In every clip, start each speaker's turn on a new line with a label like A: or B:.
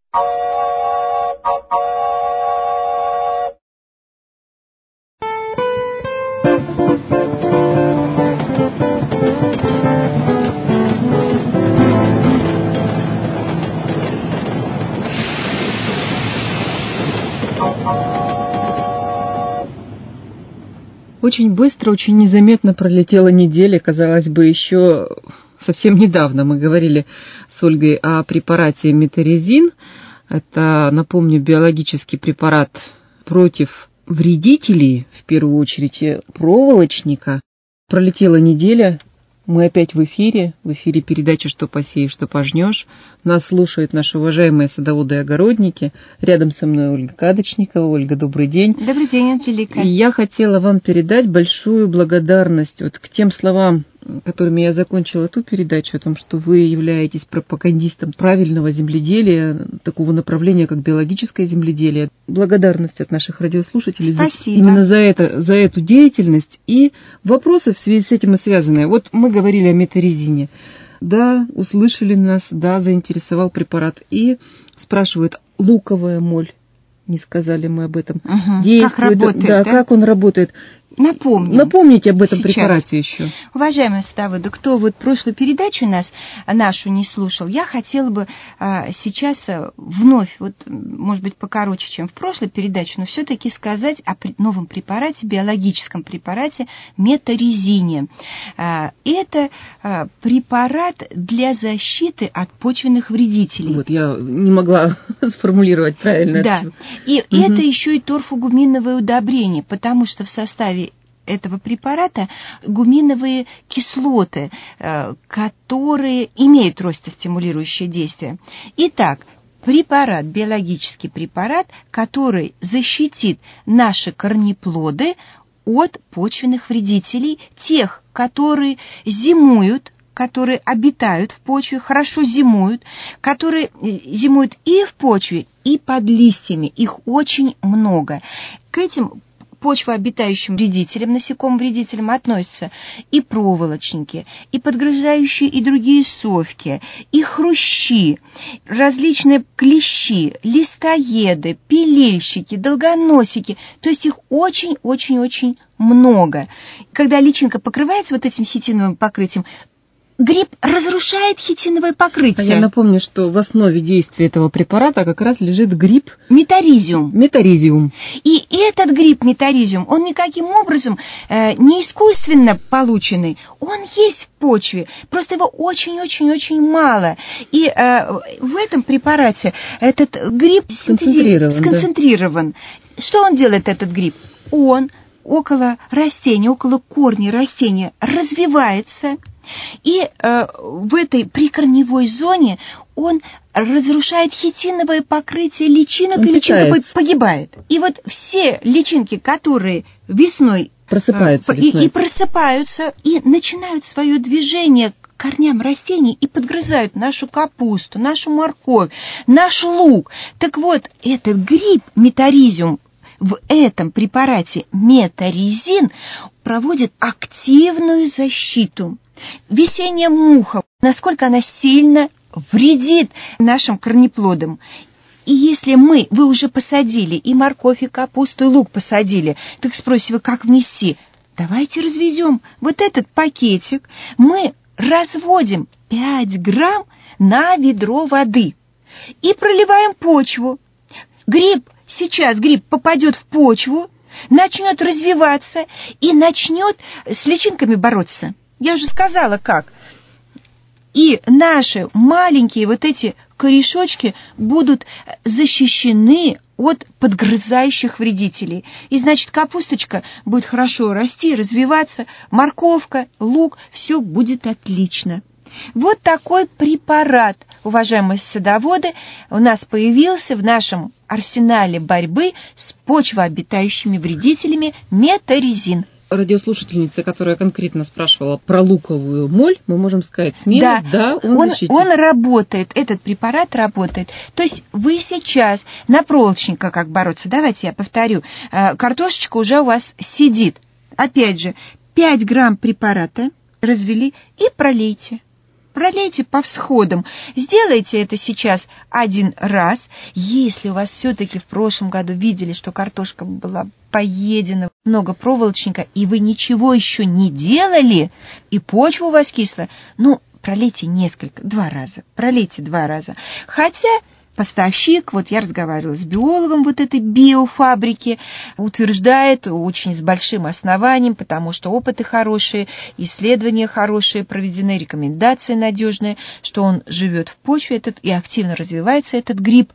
A: Очень быстро, очень незаметно пролетела неделя. Казалось бы, еще совсем недавно мы говорили с Ольгой о препарате метарезин. Это, напомню, биологический препарат против вредителей, в первую очередь проволочника. Пролетела неделя, мы опять в эфире передача «Что посеешь, что пожнешь». Нас слушают наши уважаемые садоводы и огородники. Рядом со мной Ольга Кадочникова. Ольга, добрый день.
B: Добрый день, Анжелика.
A: И я хотела вам передать большую благодарность вот к тем словам, которыми я закончила ту передачу, о том, что вы являетесь пропагандистом правильного земледелия, такого направления, как биологическое земледелие. Благодарность от наших радиослушателей именно за эту деятельность. И вопросы в связи с этим и связанные. Вот мы говорили о метарезине. Да, услышали нас, да, заинтересовал препарат. И спрашивают, луковая моль. Не сказали мы об этом.
B: Действует, как работает,
A: да, как он работает. Напомните об этом препарате еще.
B: Уважаемые садоводы, кто вот прошлую передачу нашу не слушал, я хотела бы сейчас вновь, вот, может быть, покороче, чем в прошлой передаче, но все-таки сказать о новом препарате, биологическом препарате метарезине. Это препарат для защиты от почвенных вредителей.
A: Вот, я не могла сформулировать правильно.
B: Да, и это еще и торфогуминовое удобрение, потому что в составе этого препарата гуминовые кислоты, которые имеют ростостимулирующее действие. Итак, препарат, биологический препарат, который защитит наши корнеплоды от почвенных вредителей, тех, которые зимуют, которые обитают в почве, хорошо зимуют, которые зимуют и в почве, и под листьями. Их очень много. К этим почвообитающим вредителям, насекомым вредителям относятся и проволочники, и подгрызающие, и другие совки, и хрущи, различные клещи, листоеды, пилильщики, долгоносики. То есть их очень-очень-очень много. Когда личинка покрывается вот этим хитиновым покрытием, гриб разрушает хитиновое покрытие.
A: А я напомню, что в основе действия этого препарата как раз лежит гриб
B: метаризиум.
A: И
B: этот гриб метаризиум, он никаким образом не искусственно полученный, он есть в почве, просто его очень-очень-очень мало. И в этом препарате этот гриб сконцентрирован. Да. Что он делает, этот гриб? Он около растения, около корня растения развивается, и в этой прикорневой зоне он разрушает хитиновое покрытие личинок, и личинка погибает. И вот все личинки, которые весной просыпаются и начинают свое движение к корням растений и подгрызают нашу капусту, нашу морковь, наш лук. Так вот, этот гриб метаризиум в этом препарате метарезин проводит активную защиту. Весенняя муха, насколько она сильно вредит нашим корнеплодам. И если вы уже посадили и морковь, и капусту, и лук посадили, так спросите вы, как внести? Давайте развезем вот этот пакетик. Мы разводим 5 грамм на ведро воды и проливаем почву. Сейчас гриб попадет в почву, начнет развиваться и начнет с личинками бороться. Я уже сказала, как. И наши маленькие вот эти корешочки будут защищены от подгрызающих вредителей. И, значит, капусточка будет хорошо расти, развиваться, морковка, лук, все будет отлично. Вот такой препарат, уважаемые садоводы, у нас появился в нашем арсенале борьбы с почвообитающими вредителями метарезин.
A: Радиослушательница, которая конкретно спрашивала про луковую моль, мы можем сказать смело, да,
B: он работает, этот препарат работает. То есть вы сейчас на проволочника как бороться, давайте я повторю, картошечка уже у вас сидит. Опять же, 5 грамм препарата развели и пролейте. пролейте по всходам. Сделайте это сейчас один раз. Если у вас все-таки в прошлом году видели, что картошка была поедена, много проволочника, и вы ничего еще не делали, и почва у вас кислая, пролейте пролейте 2 раза. Хотя поставщик, вот я разговаривала с биологом вот этой биофабрики, утверждает очень с большим основанием, потому что опыты хорошие, исследования хорошие проведены, рекомендации надежные, что он живет в почве и активно развивается этот гриб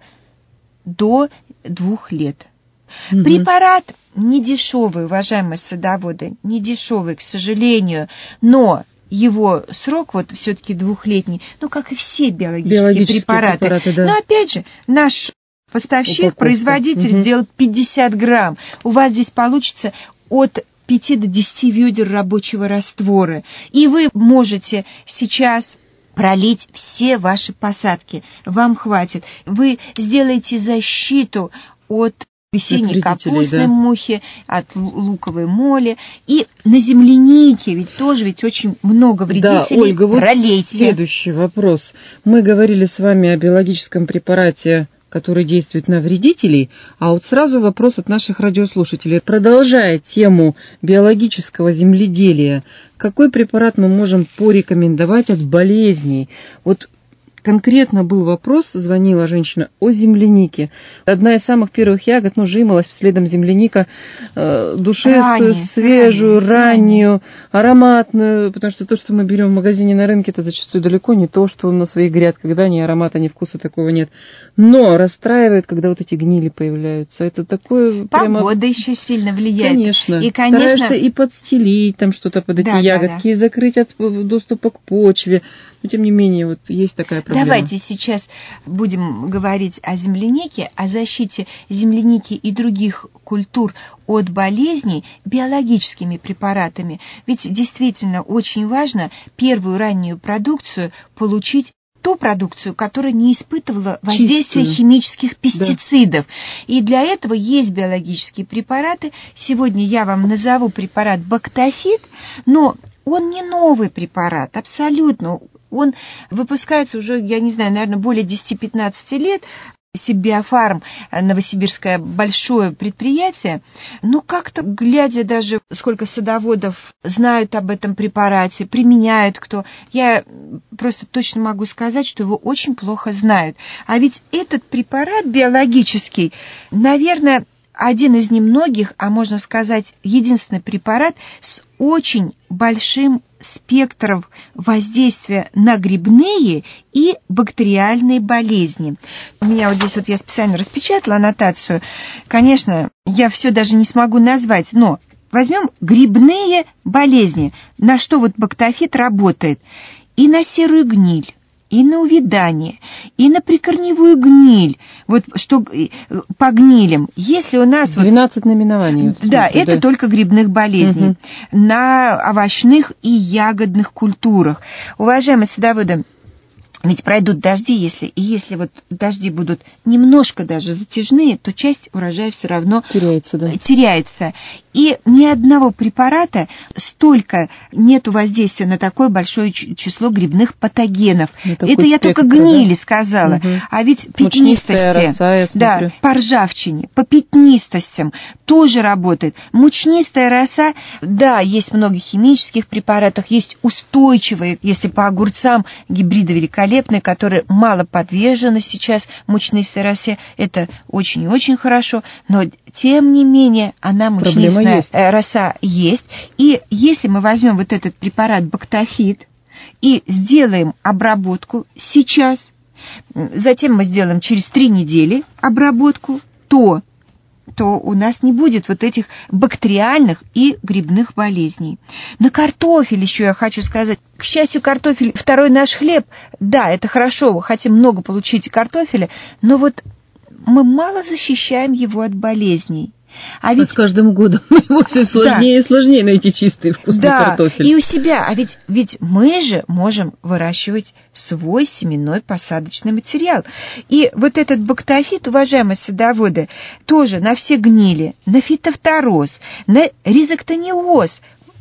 B: до 2 лет. Угу. Препарат не дешевый, уважаемые садоводы, не дешевый, к сожалению, но его срок все-таки 2-летний, как и все биологические препараты. Да. Но опять же, наш поставщик, производитель сделал 50 грамм. У вас здесь получится от 5 до 10 ведер рабочего раствора. И вы можете сейчас пролить все ваши посадки. Вам хватит. Вы сделаете защиту от весенней капустной мухи, от луковой моли. И на землянике тоже очень много вредителей.
A: Да, Ольга,
B: пролейте.
A: Следующий вопрос. Мы говорили с вами о биологическом препарате, который действует на вредителей, а вот сразу вопрос от наших радиослушателей. Продолжая тему биологического земледелия, какой препарат мы можем порекомендовать от болезней? Конкретно был вопрос, звонила женщина, о землянике. Одна из самых первых ягод, жимолость, следом земляника, душистую, свежую, раннюю, ароматную, потому что то, что мы берем в магазине на рынке, это зачастую далеко не то, что на своих грядках, ни аромата, ни вкуса такого нет. Но расстраивает, когда эти гнили появляются. Это такое...
B: Погода еще сильно влияет.
A: Конечно. И, стараешься и подстелить что-то под эти ягодки, и закрыть от доступа к почве. Но, тем не менее, есть такая проблема.
B: Давайте сейчас будем говорить о землянике, о защите земляники и других культур от болезней биологическими препаратами. Ведь действительно очень важно первую раннюю продукцию получить, ту продукцию, которая не испытывала воздействия химических пестицидов. Да. И для этого есть биологические препараты. Сегодня я вам назову препарат Бактофит, но он не новый препарат, абсолютно. Он выпускается уже, наверное, более 10-15 лет. Сибиофарм, новосибирское большое предприятие, как-то, глядя даже, сколько садоводов знают об этом препарате, применяют кто, я просто точно могу сказать, что его очень плохо знают. А ведь этот препарат биологический, наверное, один из немногих, а можно сказать, единственный препарат с очень большим спектром воздействия на грибные и бактериальные болезни. У меня здесь я специально распечатала аннотацию. Конечно, я все даже не смогу назвать, но возьмем грибные болезни. На что Бактофит работает? И на серую гниль, и на увядание, и на прикорневую гниль, что по гнилям. Если у нас
A: 12 наименований.
B: Да, это только грибных болезней. Угу. На овощных и ягодных культурах. Уважаемые садоводы, ведь пройдут дожди, если дожди будут немножко даже затяжные, то часть урожая все равно теряется. И ни одного препарата столько нету воздействия на такое большое число грибных патогенов. Это я только гнили сказала. Угу. А ведь пятнистости, по ржавчине, по пятнистостям тоже работает. Мучнистая роса, есть много химических препаратов, есть устойчивые, если по огурцам, гибриды великолепные, которые мало подвержены сейчас мучнистой росе. Это очень и очень хорошо, но тем не менее она мучнистая роса есть. И если мы возьмем этот препарат Бактофит и сделаем обработку сейчас, затем мы сделаем через 3 недели обработку, то у нас не будет этих бактериальных и грибных болезней. На картофель еще я хочу сказать. К счастью, картофель второй наш хлеб. Да, это хорошо, вы хотим много получить картофеля, но мы мало защищаем его от болезней.
A: А с каждым годом ему все сложнее и сложнее найти чистый вкусный картофель.
B: И у себя. А ведь мы же можем выращивать свой семенной посадочный материал. И этот Бактофит, уважаемые садоводы, тоже на все гнили, на фитофтороз, на ризоктониоз,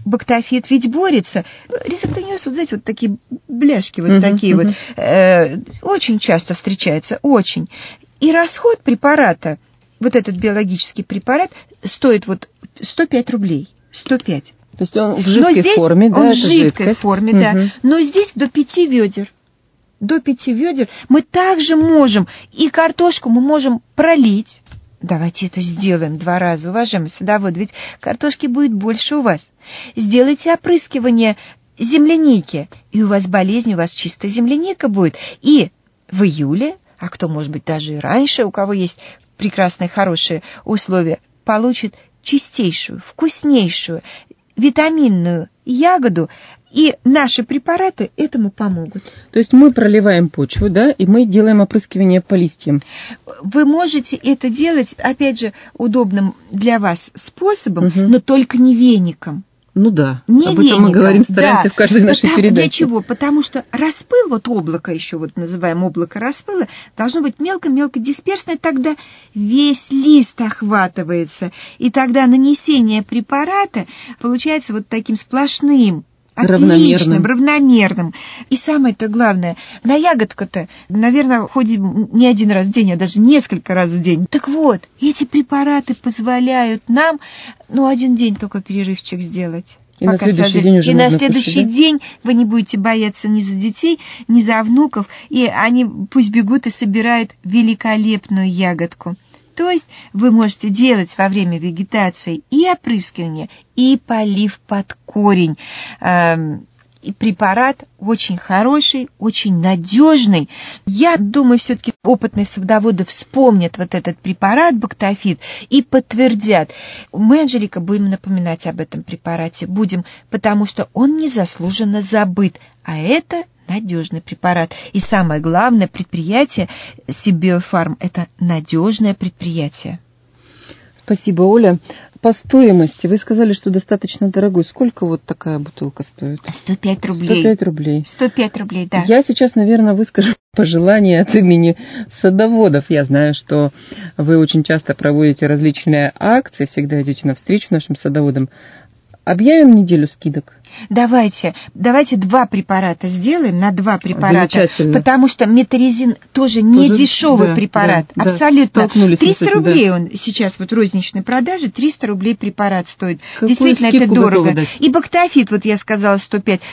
B: бактофит ведь борется. Ризоктониоз, вот знаете, вот такие бляшки, вот такие вот, очень часто встречаются, очень. И расход препарата, вот этот биологический препарат, стоит вот 105 рублей. 105.
A: То есть он в жидкой форме, да?
B: Он в жидкой форме, да. Но здесь до 5 ведер. До 5 ведер мы также можем, и картошку мы можем пролить. Давайте это сделаем 2 раза, уважаемый садовод, ведь картошки будет больше у вас. Сделайте опрыскивание земляники, и у вас болезнь, у вас чистая земляника будет. И в июле, а кто, может быть, даже и раньше, у кого есть прекрасные, хорошие условия, получит чистейшую, вкуснейшую, витаминную ягоду, и наши препараты этому помогут.
A: То есть мы проливаем почву, да, и мы делаем опрыскивание по листьям.
B: Вы можете это делать, опять же, удобным для вас способом, но только не веником.
A: Ну да,
B: не
A: об этом мы говорим, стараемся в каждой нашей передаче.
B: Для чего? Потому что распыл, вот облако еще, вот называем облако распыла, должно быть мелко-мелко дисперсное, тогда весь лист охватывается, и тогда нанесение препарата получается вот таким сплошным, отличным, равномерным. И самое-то главное, на ягодку-то, наверное, ходим не один раз в день, а даже несколько раз в день. Так вот, эти препараты позволяют нам, один день только перерывчик сделать.
A: И на следующий день уже
B: и на следующий день вы не будете бояться ни за детей, ни за внуков, и они пусть бегут и собирают великолепную ягодку. То есть вы можете делать во время вегетации и опрыскивание, и полив под корень. И препарат очень хороший, очень надежный. Я думаю, все-таки опытные садоводы вспомнят вот этот препарат бактофит и подтвердят. Мы, Анжелика, будем напоминать об этом препарате. Будем, потому что он незаслуженно забыт. А это надежный препарат. И самое главное, предприятие Сибиофарм – это надежное предприятие.
A: Спасибо, Оля. По стоимости, вы сказали, что достаточно дорогой. Сколько вот такая бутылка стоит?
B: 105 рублей.
A: 105 рублей.
B: 105 рублей, да.
A: Я сейчас, наверное, выскажу пожелания от имени садоводов. Я знаю, что вы очень часто проводите различные акции, всегда идете навстречу нашим садоводам. Объявим неделю скидок.
B: Давайте 2 препарата сделаем на 2 препарата.
A: Замечательно.
B: Потому что метаризин тоже не дешевый препарат.
A: Да,
B: абсолютно. 300
A: этим,
B: рублей
A: да.
B: Он сейчас вот розничной продаже, 300 рублей препарат стоит.
A: Какую
B: действительно, это дорого.
A: Дать?
B: И бактофит, вот я сказала, 105.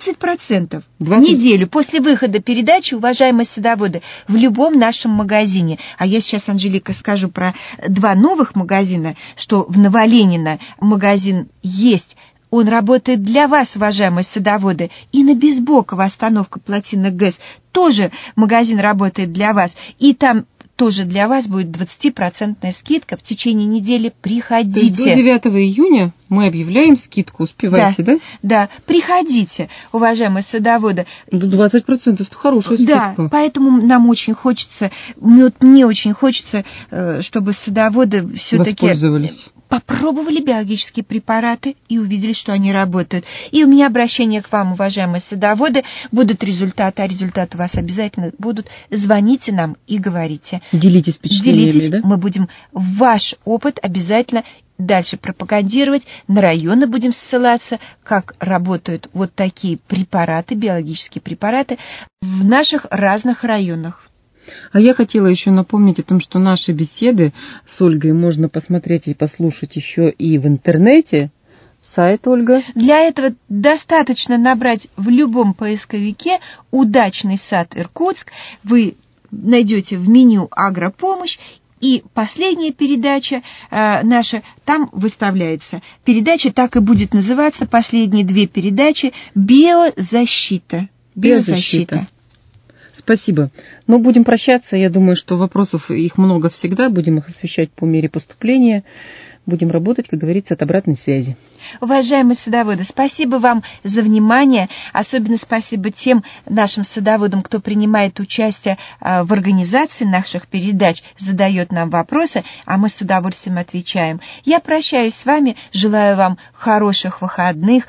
B: 20% в неделю после выхода передачи, уважаемые садоводы, в любом нашем магазине. А я сейчас, Анжелика, скажу про 2 новых магазина, что в Новоленина магазин есть. Он работает для вас, уважаемые садоводы, и на Безбокова остановка Плотина ГЭС тоже магазин работает для вас, и там тоже для вас будет 20% скидка в течение недели. Приходите.
A: То есть до 9 июня мы объявляем скидку, успевайте, да?
B: Да, приходите, уважаемые садоводы.
A: До 20% это хорошая скидка.
B: Да, поэтому нам очень хочется, мне очень хочется, чтобы садоводы все-таки попробовали биологические препараты и увидели, что они работают. И у меня обращение к вам, уважаемые садоводы. Будут результаты, а результаты у вас обязательно будут. Звоните нам и говорите.
A: Делитесь впечатлениями, да?
B: Мы будем ваш опыт обязательно дальше пропагандировать. На районы будем ссылаться, как работают вот такие препараты, биологические препараты в наших разных районах.
A: А я хотела еще напомнить о том, что наши беседы с Ольгой можно посмотреть и послушать еще и в интернете. Сайт, Ольга?
B: Для этого достаточно набрать в любом поисковике «Удачный сад Иркутск». Вы найдете в меню «Агропомощь», и последняя передача наша там выставляется. Передача так и будет называться, последние 2 передачи «Биозащита». Биозащита.
A: Спасибо. Но будем прощаться. Я думаю, что вопросов их много всегда. Будем их освещать по мере поступления. Будем работать, как говорится, от обратной связи.
B: Уважаемые садоводы, спасибо вам за внимание. Особенно спасибо тем нашим садоводам, кто принимает участие в организации наших передач, задает нам вопросы, а мы с удовольствием отвечаем. Я прощаюсь с вами, желаю вам хороших выходных,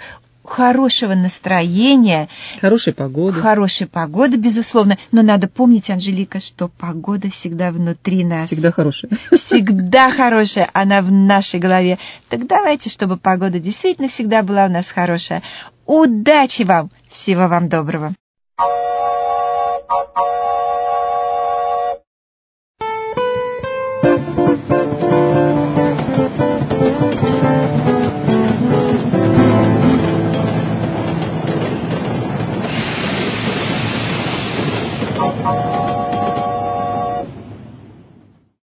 B: хорошего настроения.
A: Хорошей погоды.
B: Хорошей погоды, безусловно. Но надо помнить, Анжелика, что погода всегда внутри нас.
A: Всегда хорошая.
B: Всегда хорошая, она в нашей голове. Так давайте, чтобы погода действительно всегда была у нас хорошая. Удачи вам! Всего вам доброго!
C: Thank you.